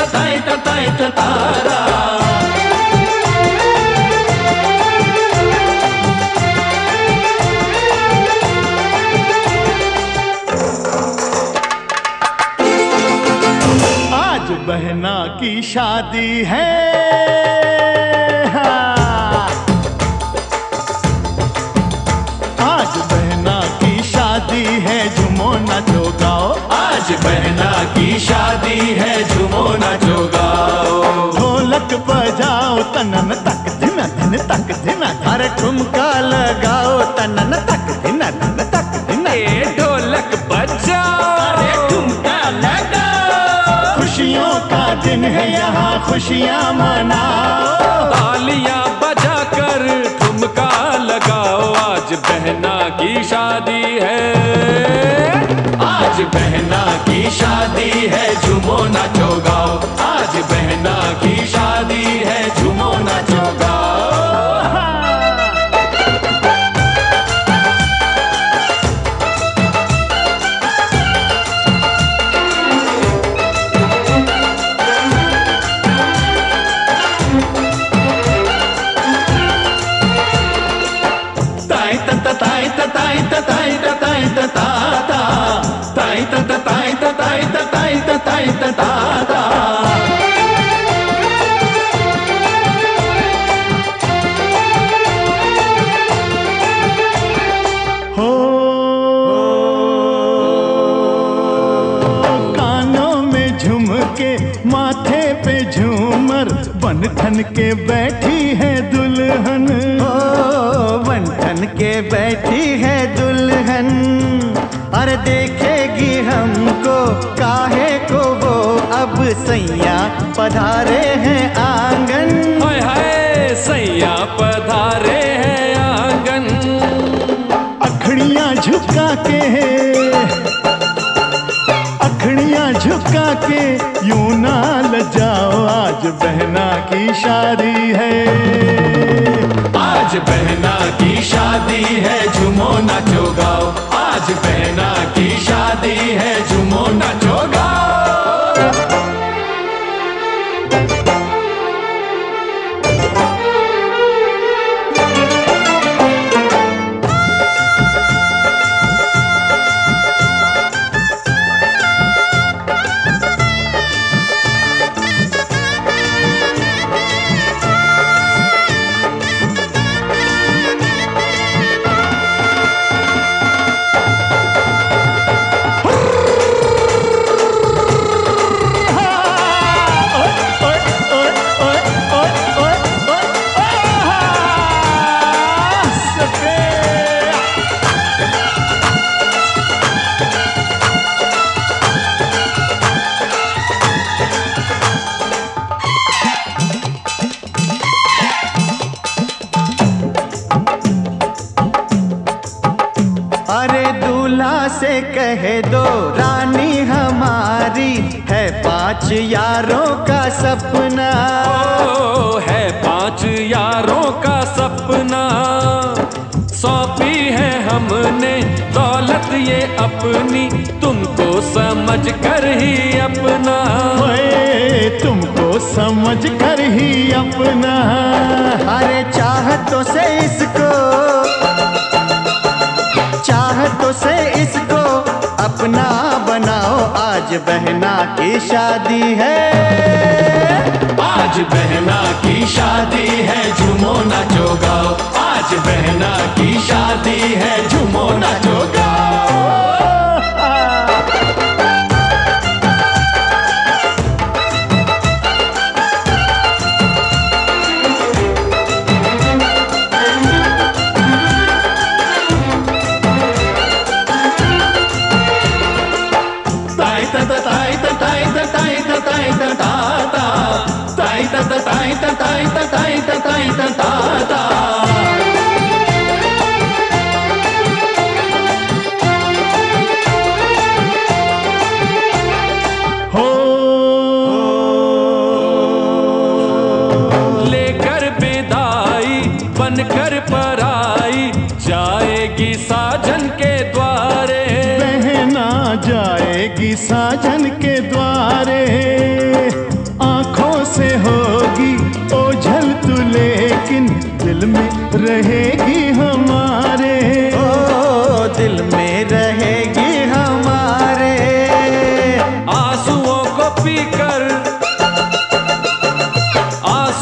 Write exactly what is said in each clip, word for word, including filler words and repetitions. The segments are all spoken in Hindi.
ताई ताई तारा। आज बहना की शादी है, हाँ। आज बहना की शादी है, झूमो नाचो गाओ। आज बहना की शादी है, झूमो नाचो गाओ। ढोलक बजाओ तनन तक दिन दिन तक दिन, अरे ठुमका लगाओ तनन तक दिन दिन तक दिन। ए ढोलक बजाओ, अरे ठुमका लगाओ। खुशियों का दिन है यहाँ, खुशियाँ मनाओ। तालियां बजा कर ठुमका लगाओ। आज बहना की शादी है, आज बहना की शादी है, झूमो नाचो गाओ। आज बहना की शादी है, झूमो नाचो गाओ। ताई ता ताई ता ताई ता ताई ता ताई ता ता ता, ताई ता ताई ता ताई ता ताई ता ताई ता ता ता। हो कानों में झुमके, माथे पे झूमर, बन ठन के बैठी है दुल्हन। ओ बन ठन के बैठी है दुल्हन, अरे देखेगी हमको काहे को वो, अब सैया पधारे हैं आंगन। हाय हाय सैया पधारे हैं आंगन। अखड़ियाँ झुका के, अखड़ियाँ झुका के यूं ना लजाओ। आज बहना की शादी है, आज बहना की शादी है, झूमो नाचो गाओ। आज बहना की शादी है, झूमो नाचो गाओ। अरे दूल्हा से कह दो रानी हमारी, है पांच यारों का सपना। ओ है पांच यारों का सपना, सौंपी है हमने दौलत ये अपनी, तुमको समझ कर ही अपना। ओए तुमको समझ कर ही अपना। अरे चाहतों से इसको, चाहतों से इसको अपना बनाओ। आज बहना की शादी है, आज बहना की शादी है, झूमो नाचो गाओ। आज बहना की शादी है, झूमो नाचो गाओ। ताई ता ताई ता ताई ता ताई ता ताई ता ता ता, ताई ता ताई ता ताई ता ताई ता ताई ता ता ता। हो लेकर विदाई बनकर पराई, जाएगी साजन के द्वारे। बहना जाएगी साजन के द्वारे,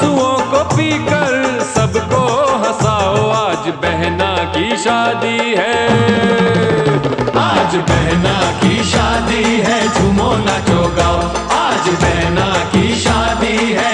आंसुओं को पीकर सबको हंसाओ, आज बहना की शादी है, आज बहना की शादी है, झूमो नाचो गाओ, आज बहना की शादी है।